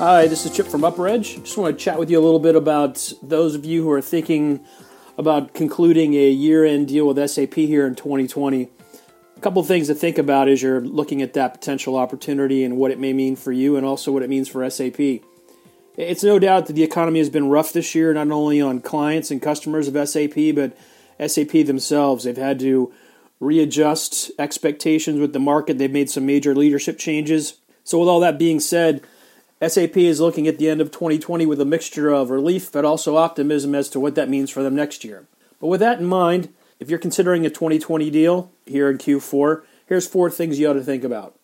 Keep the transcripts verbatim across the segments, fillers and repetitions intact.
Hi, this is Chip from UpReg. Just want to chat with you a little bit about those of you who are thinking about concluding a year-end deal with S A P here in twenty twenty. A couple of things to think about as you're looking at that potential opportunity and what it may mean for you and also what it means for S A P. It's no doubt that the economy has been rough this year, not only on clients and customers of S A P, but S A P themselves. They've had to readjust expectations with the market. They've made some major leadership changes. So with all that being said, S A P is looking at the end of twenty twenty with a mixture of relief, but also optimism as to what that means for them next year. But with that in mind, if you're considering a twenty twenty deal here in Q four, here's four things you ought to think about.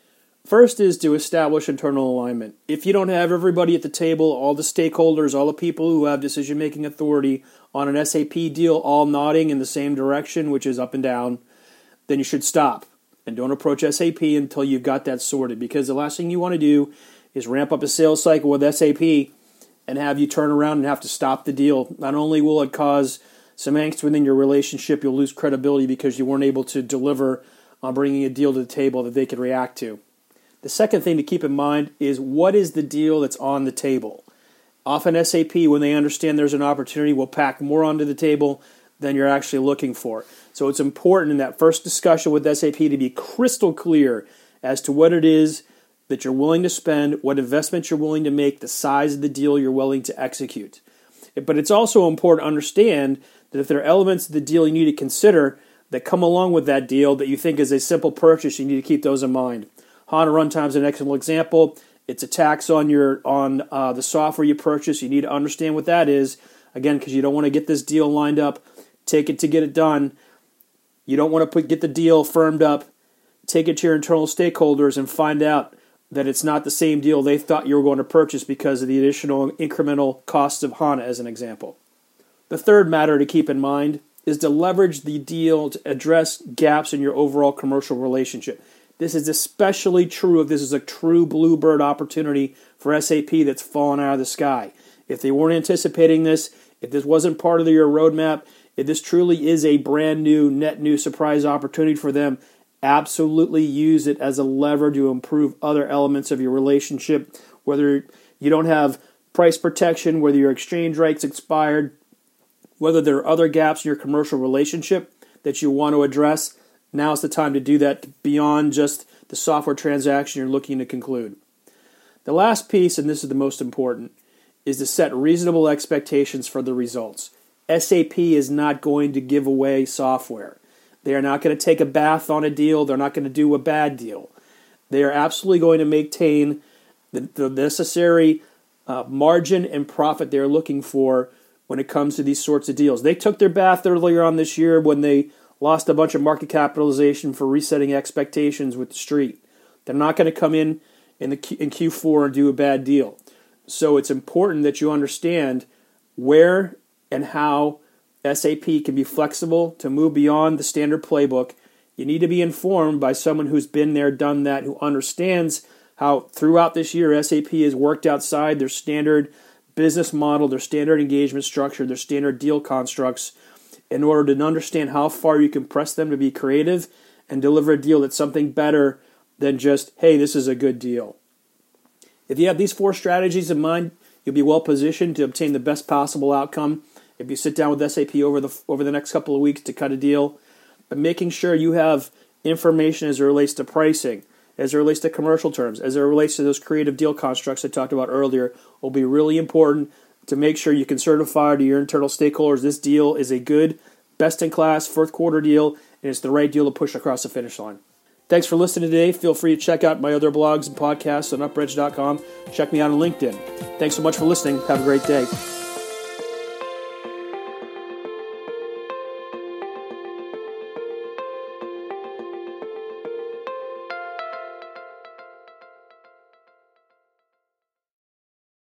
First is to establish internal alignment. If you don't have everybody at the table, all the stakeholders, all the people who have decision-making authority on an S A P deal all nodding in the same direction, which is up and down, then you should stop and don't approach S A P until you've got that sorted, because the last thing you want to do is ramp up a sales cycle with S A P and have you turn around and have to stop the deal. Not only will it cause some angst within your relationship, you'll lose credibility because you weren't able to deliver on bringing a deal to the table that they could react to. The second thing to keep in mind is, what is the deal that's on the table? Often S A P, when they understand there's an opportunity, will pack more onto the table than you're actually looking for. So it's important in that first discussion with S A P to be crystal clear as to what it is that you're willing to spend, what investments you're willing to make, the size of the deal you're willing to execute. But it's also important to understand that if there are elements of the deal you need to consider that come along with that deal that you think is a simple purchase, you need to keep those in mind. HANA Runtime is an excellent example. It's a tax on your on uh, the software you purchase. You need to understand what that is, again, because you don't want to get this deal lined up, take it to get it done. You don't want to put get the deal firmed up, take it to your internal stakeholders, and find out that it's not the same deal they thought you were going to purchase because of the additional incremental costs of HANA, as an example. The third matter to keep in mind is to leverage the deal to address gaps in your overall commercial relationship. This is especially true if this is a true bluebird opportunity for S A P that's fallen out of the sky. If they weren't anticipating this, if this wasn't part of your roadmap, if this truly is a brand new, net new surprise opportunity for them, absolutely use it as a lever to improve other elements of your relationship, whether you don't have price protection, whether your exchange rate's expired, whether there are other gaps in your commercial relationship that you want to address. Now's the time to do that beyond just the software transaction you're looking to conclude. The last piece, and this is the most important, is to set reasonable expectations for the results. S A P is not going to give away software. They are not going to take a bath on a deal. They're not going to do a bad deal. They are absolutely going to maintain the, the necessary uh, margin and profit they're looking for when it comes to these sorts of deals. They took their bath earlier on this year when they lost a bunch of market capitalization for resetting expectations with the street. They're not going to come in in, the Q, in Q four and do a bad deal. So it's important that you understand where and how S A P can be flexible to move beyond the standard playbook. You need to be informed by someone who's been there, done that, who understands how throughout this year S A P has worked outside their standard business model, their standard engagement structure, their standard deal constructs, in order to understand how far you can press them to be creative and deliver a deal that's something better than just, hey, this is a good deal. If you have these four strategies in mind, you'll be well positioned to obtain the best possible outcome if you sit down with S A P over the over the next couple of weeks to cut a deal. But making sure you have information as it relates to pricing, as it relates to commercial terms, as it relates to those creative deal constructs I talked about earlier, will be really important to make sure you can certify to your internal stakeholders this deal is a good, best-in-class fourth quarter deal, and it's the right deal to push across the finish line. Thanks for listening today. Feel free to check out my other blogs and podcasts on upreg dot com. Check me out on LinkedIn. Thanks so much for listening. Have a great day.